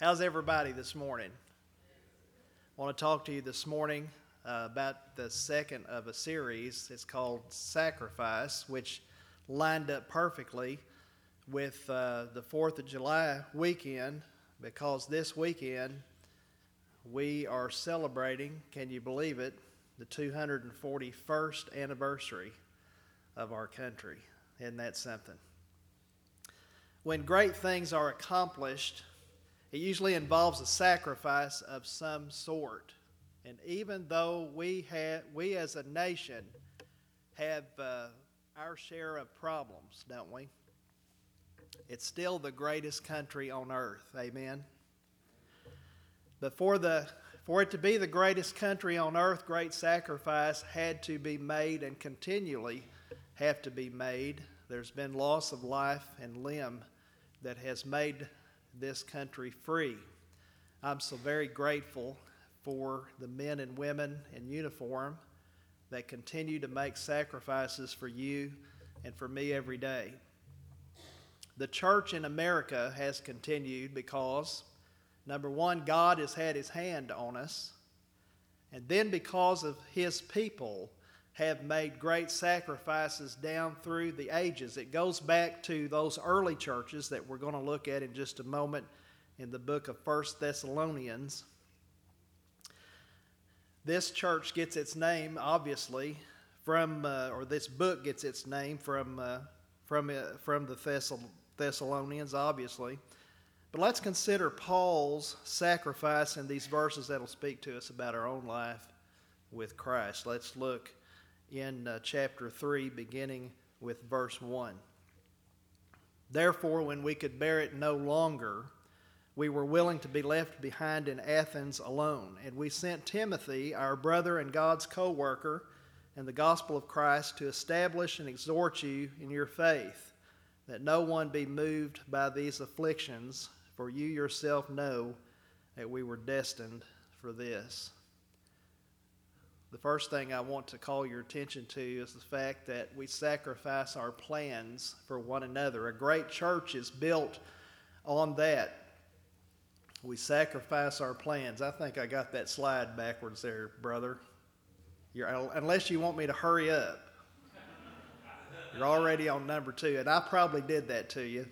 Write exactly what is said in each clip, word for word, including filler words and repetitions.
How's everybody this morning? I want to talk to you this morning uh, about the second of a series. It's called Sacrifice, which lined up perfectly with uh, the fourth of July weekend, because this weekend we are celebrating, can you believe it, the two hundred forty-first anniversary of our country. Isn't that something? When great things are accomplished, it usually involves a sacrifice of some sort. And even though we have, we as a nation have uh, our share of problems, don't we? It's still the greatest country on earth. Amen. But for the for it to be the greatest country on earth, great sacrifice had to be made and continually have to be made. There's been loss of life and limb that has made this country free. I'm so very grateful for the men and women in uniform that continue to make sacrifices for you and for me every day. The church in America has continued because, number one, God has had his hand on us, and then because of his people have made great sacrifices down through the ages. It goes back to those early churches that we're going to look at in just a moment in the book of First Thessalonians. This church gets its name, obviously, from, uh, or this book gets its name from, uh, from, uh, from the Thessal- Thessalonians, obviously. But let's consider Paul's sacrifice in these verses that will speak to us about our own life with Christ. Let's look in uh, chapter three, beginning with verse one. Therefore, when we could bear it no longer, we were willing to be left behind in Athens alone. And we sent Timothy, our brother and God's co-worker in the gospel of Christ, to establish and exhort you in your faith, that no one be moved by these afflictions, for you yourself know that we were destined for this. The first thing I want to call your attention to is the fact that we sacrifice our plans for one another. A great church is built on that. We sacrifice our plans. I think I got that slide backwards there, brother. You're, unless you want me to hurry up. You're already on number two, and I probably did that to you.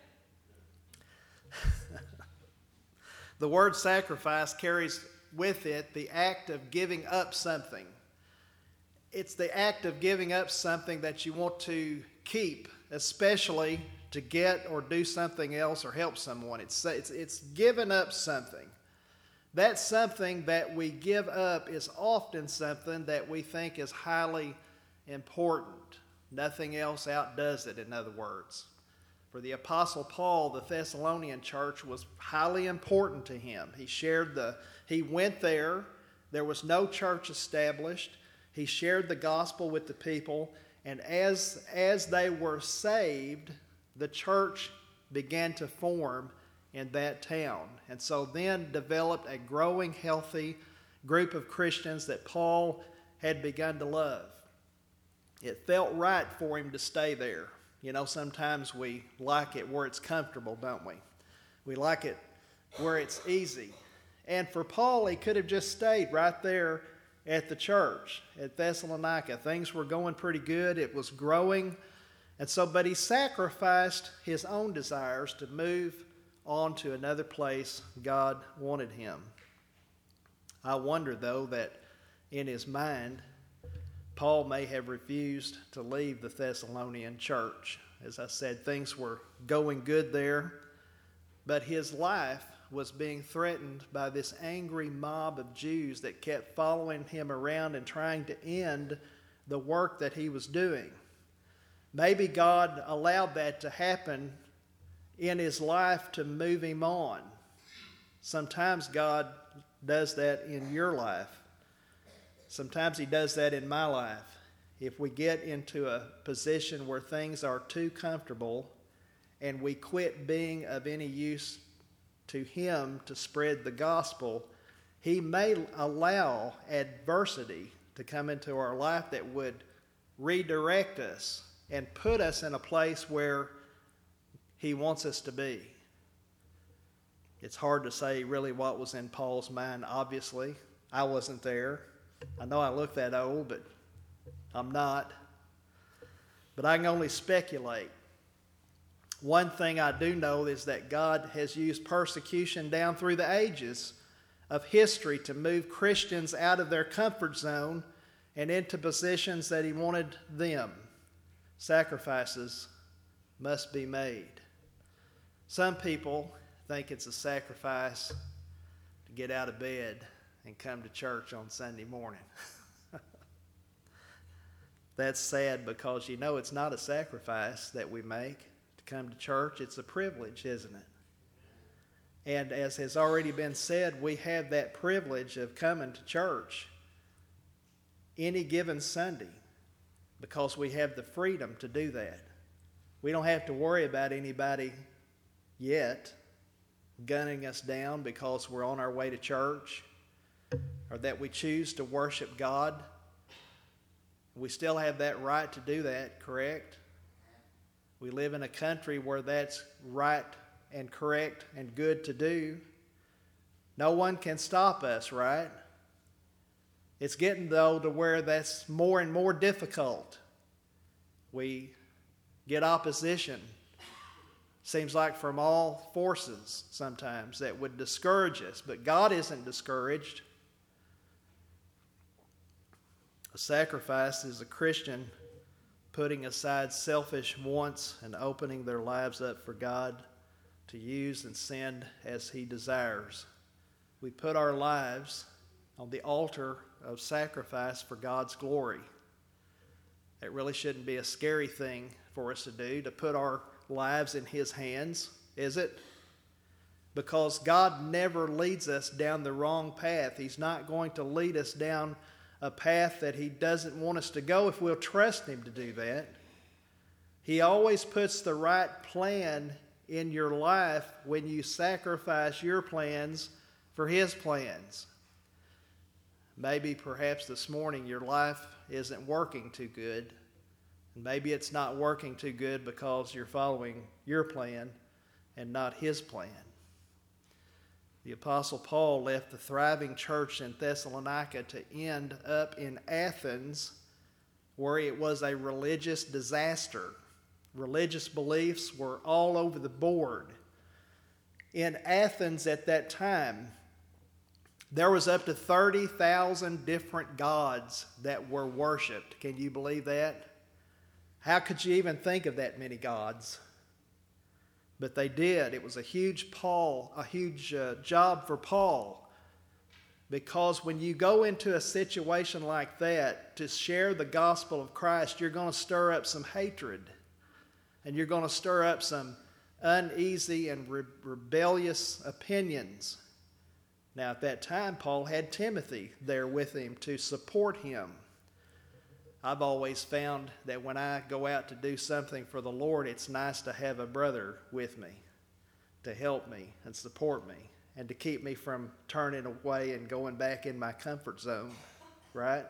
The word sacrifice carries with it the act of giving up something. It's the act of giving up something that you want to keep, especially to get or do something else or help someone. It's, it's, it's giving up something. That something that we give up is often something that we think is highly important. Nothing else outdoes it, in other words. For the Apostle Paul, the Thessalonian church was highly important to him. He shared the, he went there. There was no church established. He shared the gospel with the people. And as, as they were saved, the church began to form in that town. And so then developed a growing, healthy group of Christians that Paul had begun to love. It felt right for him to stay there. You know, sometimes we like it where it's comfortable, don't we? We like it where it's easy. And for Paul, he could have just stayed right there at the church at Thessalonica. Things were going pretty good. It was growing. And so, but he sacrificed his own desires to move on to another place God wanted him. I wonder, though, that in his mind, Paul may have refused to leave the Thessalonian church. As I said, things were going good there, but his life was being threatened by this angry mob of Jews that kept following him around and trying to end the work that he was doing. Maybe God allowed that to happen in his life to move him on. Sometimes God does that in your life. Sometimes he does that in my life. If we get into a position where things are too comfortable and we quit being of any use to him to spread the gospel, he may allow adversity to come into our life that would redirect us and put us in a place where he wants us to be. It's hard to say really what was in Paul's mind, obviously. I wasn't there. I know I look that old, but I'm not. But I can only speculate. One thing I do know is that God has used persecution down through the ages of history to move Christians out of their comfort zone and into positions that He wanted them. Sacrifices must be made. Some people think it's a sacrifice to get out of bed and come to church on Sunday morning. That's sad because you know it's not a sacrifice that we make to come to church. It's a privilege, isn't it? And as has already been said, we have that privilege of coming to church any given Sunday because we have the freedom to do that. We don't have to worry about anybody yet gunning us down because we're on our way to church or that we choose to worship God. We still have that right to do that, correct? We live in a country where that's right and correct and good to do. No one can stop us, right? It's getting, though, to where that's more and more difficult. We get opposition, seems like from all forces sometimes, that would discourage us. But God isn't discouraged. A sacrifice is a Christian putting aside selfish wants and opening their lives up for God to use and send as He desires. We put our lives on the altar of sacrifice for God's glory. It really shouldn't be a scary thing for us to do, to put our lives in His hands, is it? Because God never leads us down the wrong path. He's not going to lead us down a path that He doesn't want us to go if we'll trust Him to do that. He always puts the right plan in your life when you sacrifice your plans for His plans. Maybe perhaps this morning your life isn't working too good. And maybe it's not working too good because you're following your plan and not His plan. The Apostle Paul left the thriving church in Thessalonica to end up in Athens, where it was a religious disaster. Religious beliefs were all over the board. In Athens at that time, there was up to thirty thousand different gods that were worshipped. Can you believe that? How could you even think of that many gods? But they did. It was a huge Paul, a huge uh, job for Paul. Because when you go into a situation like that to share the gospel of Christ, you're going to stir up some hatred. And you're going to stir up some uneasy and re- rebellious opinions. Now, at that time, Paul had Timothy there with him to support him. I've always found that when I go out to do something for the Lord, it's nice to have a brother with me to help me and support me and to keep me from turning away and going back in my comfort zone, right?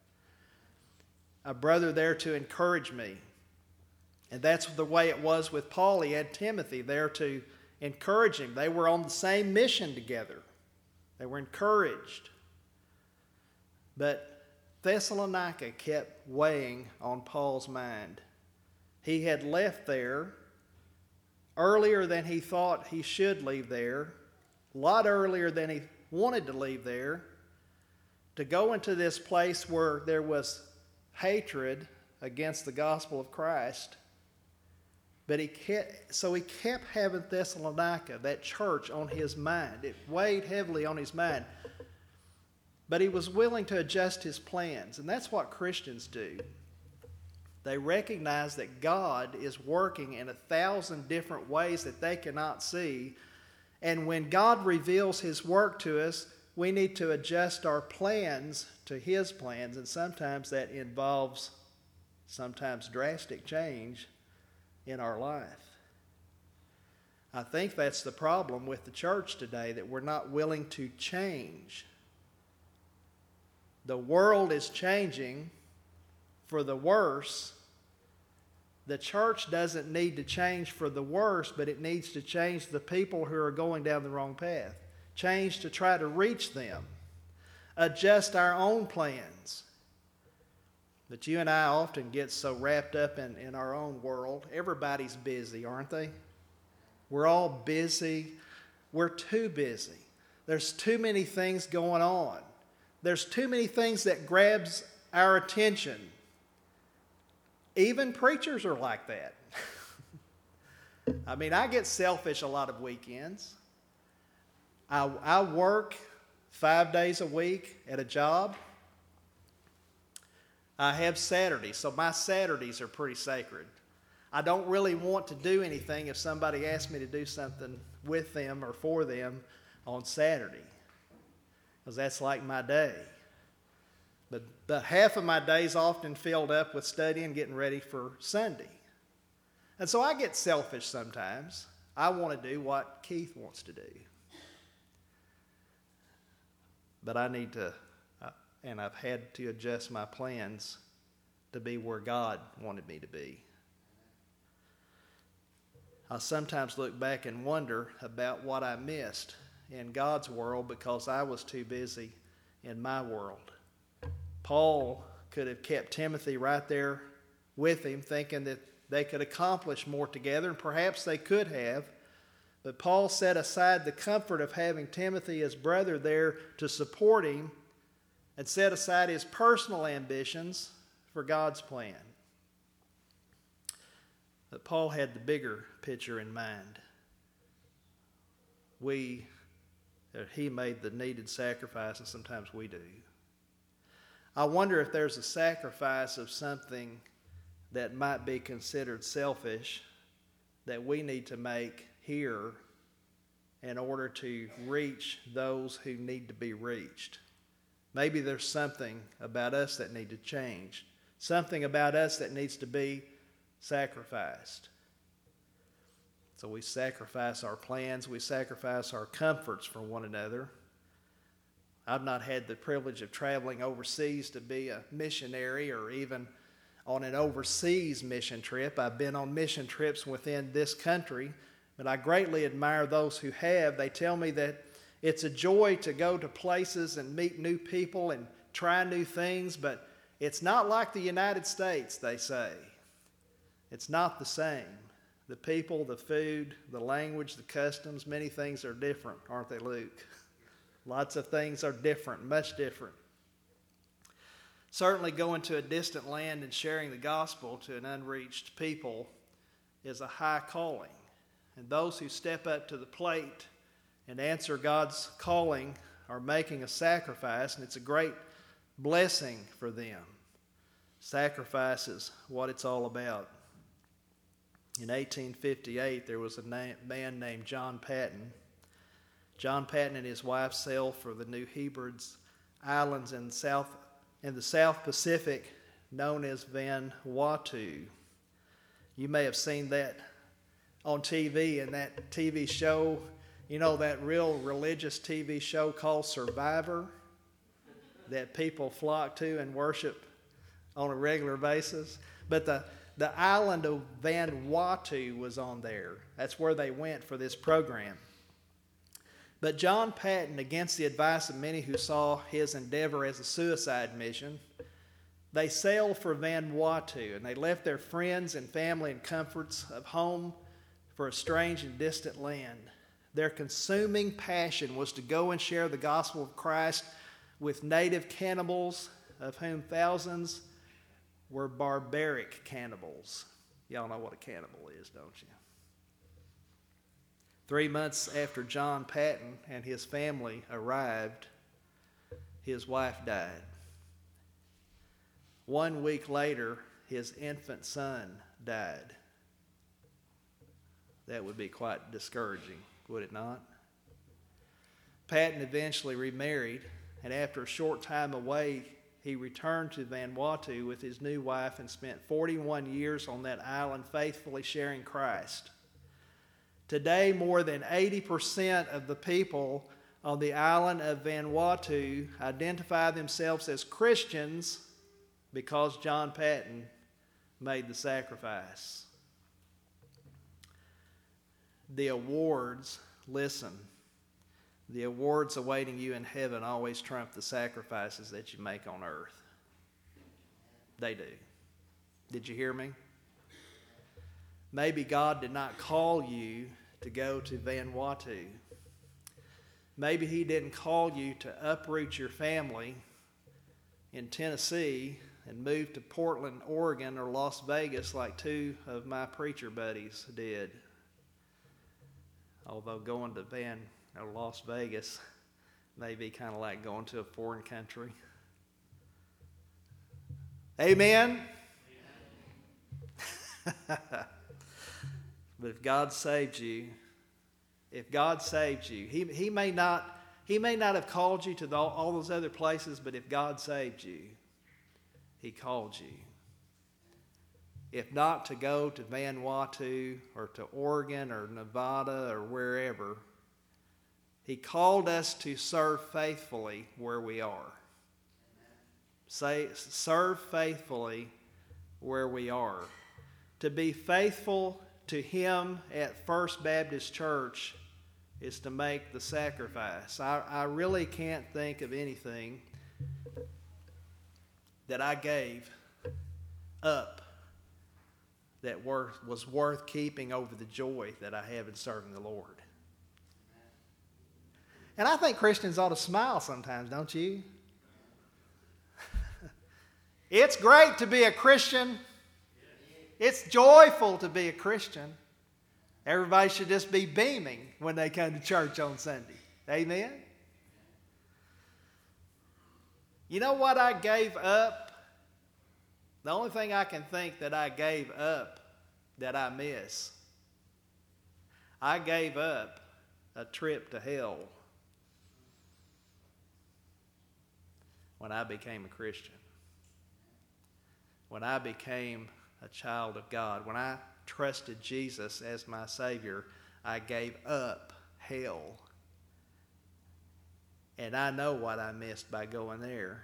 A brother there to encourage me. And that's the way it was with Paul. He had Timothy there to encourage him. They were on the same mission together. They were encouraged. But Thessalonica kept weighing on Paul's mind. He had left there earlier than he thought he should leave there, a lot earlier than he wanted to leave there, to go into this place where there was hatred against the gospel of Christ. But he kept, so he kept having Thessalonica, that church, on his mind. It weighed heavily on his mind. But he was willing to adjust his plans. And that's what Christians do. They recognize that God is working in a thousand different ways that they cannot see. And when God reveals His work to us, we need to adjust our plans to His plans. And sometimes that involves sometimes drastic change in our life. I think that's the problem with the church today, that we're not willing to change. The world is changing for the worse, The church doesn't need to change for the worse, but it needs to change the people who are going down the wrong path. Change to try to reach them. Adjust our own plans. But you and I often get so wrapped up in, in our own world. Everybody's busy, aren't they? We're all busy. We're too busy. There's too many things going on. There's too many things that grabs our attention. Even preachers are like that. I mean, I get selfish a lot of weekends. I, I work five days a week at a job. I have Saturdays, so my Saturdays are pretty sacred. I don't really want to do anything if somebody asks me to do something with them or for them on Saturday, because that's like my day. But, but half of my day's often filled up with studying, getting ready for Sunday. And so I get selfish sometimes. I want to do what Keith wants to do. But I need to, uh, and I've had to adjust my plans to be where God wanted me to be. I sometimes look back and wonder about what I missed in God's world because I was too busy in my world. Paul could have kept Timothy right there with him, thinking that they could accomplish more together, and perhaps they could have. But Paul set aside the comfort of having Timothy, his brother, there to support him, and set aside his personal ambitions for God's plan. But Paul had the bigger picture in mind. We, he made the needed sacrifice, and sometimes we do. I wonder if there's a sacrifice of something that might be considered selfish that we need to make here in order to reach those who need to be reached. Maybe there's something about us that need to change, something about us that needs to be sacrificed. So we sacrifice our plans, we sacrifice our comforts for one another. I've not had the privilege of traveling overseas to be a missionary or even on an overseas mission trip. I've been on mission trips within this country, but I greatly admire those who have. They tell me that it's a joy to go to places and meet new people and try new things, but it's not like the United States, they say. It's not the same. The people, the food, the language, the customs, many things are different, aren't they, Luke? Lots of things are different, much different. Certainly going to a distant land and sharing the gospel to an unreached people is a high calling. And those who step up to the plate and answer God's calling are making a sacrifice, and it's a great blessing for them. Sacrifice is what it's all about. In eighteen fifty-eight, there was a na- man named John Patton. John Patton and his wife sailed for the New Hebrides Islands in South in the South Pacific, known as Vanuatu. You may have seen that on T V in that T V show, you know, that real religious T V show called Survivor that people flock to and worship on a regular basis. But the, the island of Vanuatu was on there. That's where they went for this program. But John Patton, against the advice of many who saw his endeavor as a suicide mission, they sailed for Vanuatu, and they left their friends and family and comforts of home for a strange and distant land. Their consuming passion was to go and share the gospel of Christ with native cannibals, of whom thousands were barbaric cannibals. Y'all know what a cannibal is, don't you? Three months after John Patton and his family arrived, his wife died. One week later, his infant son died. That would be quite discouraging, would it not? Patton eventually remarried, and after a short time away, he returned to Vanuatu with his new wife and spent forty-one years on that island faithfully sharing Christ. Today, more than eighty percent of the people on the island of Vanuatu identify themselves as Christians because John Patton made the sacrifice. The awards, listen, the awards awaiting you in heaven always trump the sacrifices that you make on earth. They do. Did you hear me? Maybe God did not call you to go to Vanuatu. Maybe He didn't call you to uproot your family in Tennessee and move to Portland, Oregon, or Las Vegas like two of my preacher buddies did. Although going to Van or Las Vegas may be kind of like going to a foreign country. Amen? But if God saved you, if God saved you, He, he may not He may not have called you to the, all those other places, but if God saved you, He called you. If not to go to Vanuatu or to Oregon or Nevada or wherever, He called us to serve faithfully where we are. Say, serve faithfully where we are. To be faithful to Him at First Baptist Church is to make the sacrifice. I, I really can't think of anything that I gave up that worth, was worth keeping over the joy that I have in serving the Lord. And I think Christians ought to smile sometimes, don't you? It's great to be a Christian. It's joyful to be a Christian. Everybody should just be beaming when they come to church on Sunday. Amen? You know what I gave up? The only thing I can think that I gave up that I miss, I gave up a trip to hell when I became a Christian. When I became a child of God, when I trusted Jesus as my Savior, I gave up hell. And I know what I missed by going there.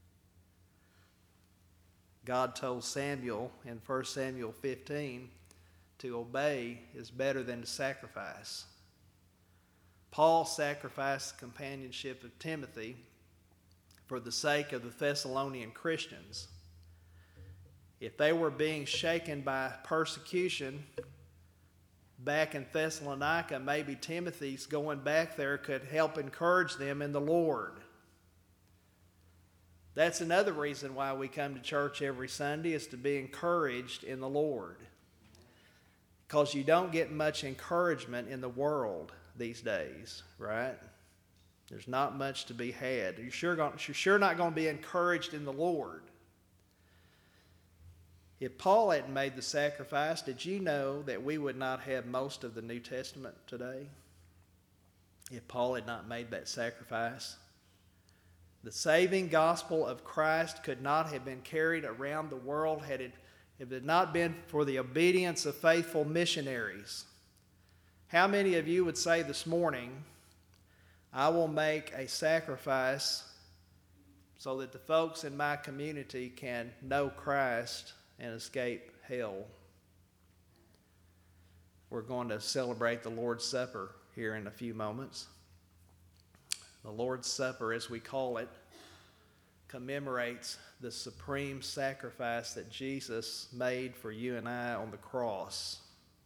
God told Samuel in First Samuel fifteen to obey is better than to sacrifice. Paul sacrificed the companionship of Timothy for the sake of the Thessalonian Christians. If they were being shaken by persecution back in Thessalonica, maybe Timothy's going back there could help encourage them in the Lord. That's another reason why we come to church every Sunday, is to be encouraged in the Lord. Because you don't get much encouragement in the world these days, right? There's not much to be had. You're sure, going, you're sure not going to be encouraged in the Lord. If Paul hadn't made the sacrifice, did you know that we would not have most of the New Testament today? If Paul had not made that sacrifice, the saving gospel of Christ could not have been carried around the world had it, if it had not been for the obedience of faithful missionaries. How many of you would say this morning, I will make a sacrifice so that the folks in my community can know Christ and escape hell? We're going to celebrate the Lord's Supper here in a few moments. The Lord's Supper, as we call it, commemorates the supreme sacrifice that Jesus made for you and I on the cross.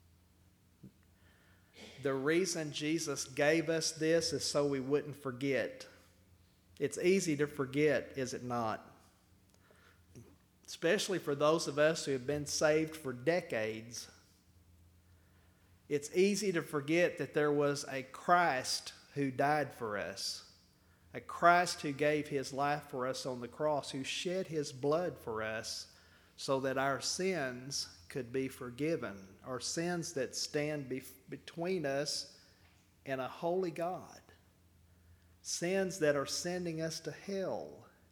The reason Jesus gave us this is so we wouldn't forget. It's easy to forget, is it not? Especially for those of us who have been saved for decades. It's easy to forget that there was a Christ who died for us. A Christ who gave his life for us on the cross, who shed his blood for us so that our sins could be forgiven, our sins that stand be- between us and a holy God, sins that are sending us to hell.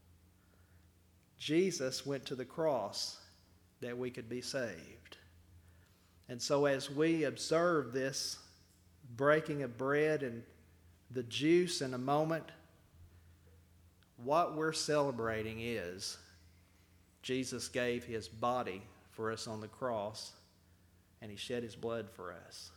Jesus went to the cross that we could be saved. And so as we observe this breaking of bread and the juice in a moment, what we're celebrating is Jesus gave his body for us on the cross, and he shed his blood for us.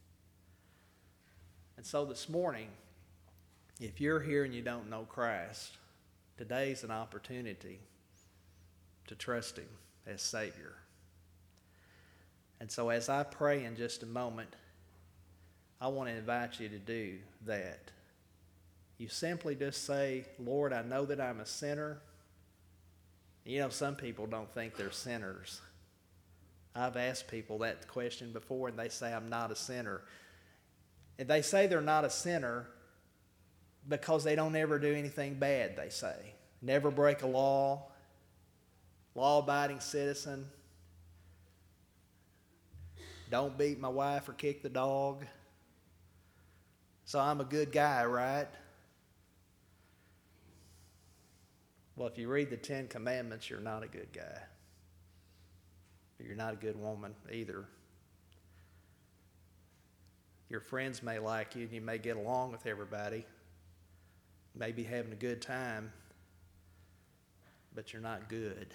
And so this morning, if you're here and you don't know Christ, today's an opportunity to trust him as Savior. And so as I pray in just a moment, I want to invite you to do that. You simply just say, Lord, I know that I'm a sinner. You know, some people don't think they're sinners. I've asked people that question before, and they say, I'm not a sinner. And they say they're not a sinner because they don't ever do anything bad, they say. Never break a law, law-abiding citizen. Don't beat my wife or kick the dog. So I'm a good guy, right? Well, if you read the Ten Commandments, you're not a good guy. You're not a good woman either. Your friends may like you and you may get along with everybody. Maybe having a good time, but you're not good.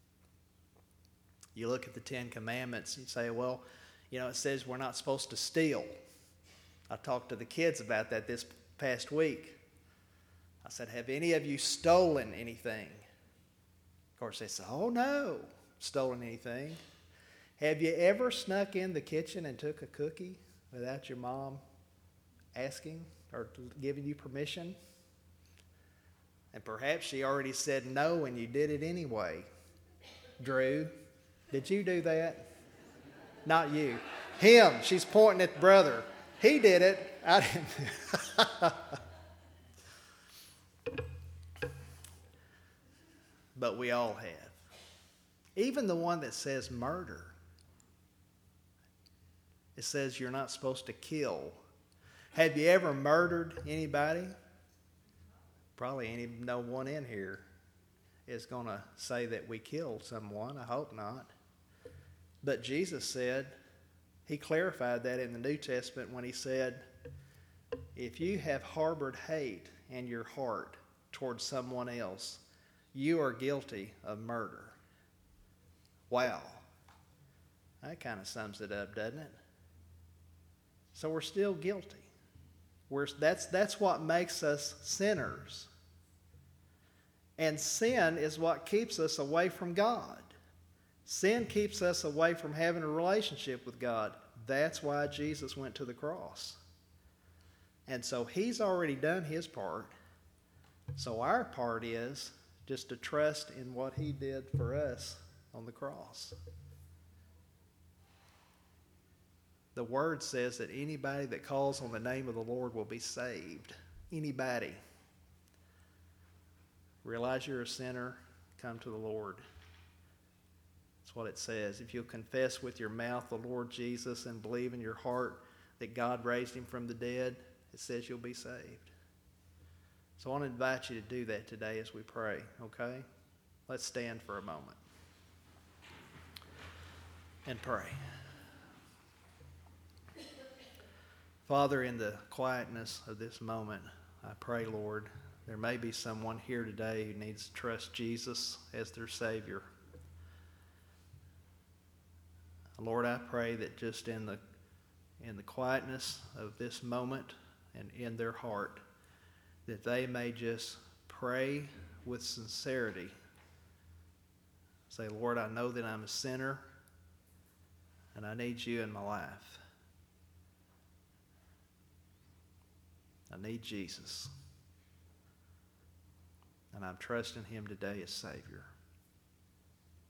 You look at the Ten Commandments and you say, well, you know, it says we're not supposed to steal. I talked to the kids about that this past week. I said, have any of you stolen anything? Of course, they said, oh, no, stolen anything. Have you ever snuck in the kitchen and took a cookie without your mom asking or giving you permission? And perhaps she already said no and you did it anyway. Drew, did you do that? Not you. Him. She's pointing at the brother. He did it. I didn't. But we all have. Even the one that says murder. It says you're not supposed to kill. Have you ever murdered anybody? Probably any, no one in here is going to say that we killed someone. I hope not. But Jesus said, he clarified that in the New Testament when he said, if you have harbored hate in your heart towards someone else, you are guilty of murder. Wow. That kind of sums it up, doesn't it? So we're still guilty. We're, that's, that's what makes us sinners. And sin is what keeps us away from God. Sin keeps us away from having a relationship with God. That's why Jesus went to the cross. And so he's already done his part. So our part is just to trust in what he did for us on the cross. The word says that anybody that calls on the name of the Lord will be saved. Anybody. Realize you're a sinner, come to the Lord. That's what it says. If you'll confess with your mouth the Lord Jesus and believe in your heart that God raised him from the dead, it says you'll be saved. So I want to invite you to do that today as we pray, okay? Let's stand for a moment and pray. Father, in the quietness of this moment, I pray, Lord, there may be someone here today who needs to trust Jesus as their Savior. Lord, I pray that just in the in the quietness of this moment and in their heart, that they may just pray with sincerity. Say, Lord, I know that I'm a sinner and I need you in my life. I need Jesus. And I'm trusting him today as Savior.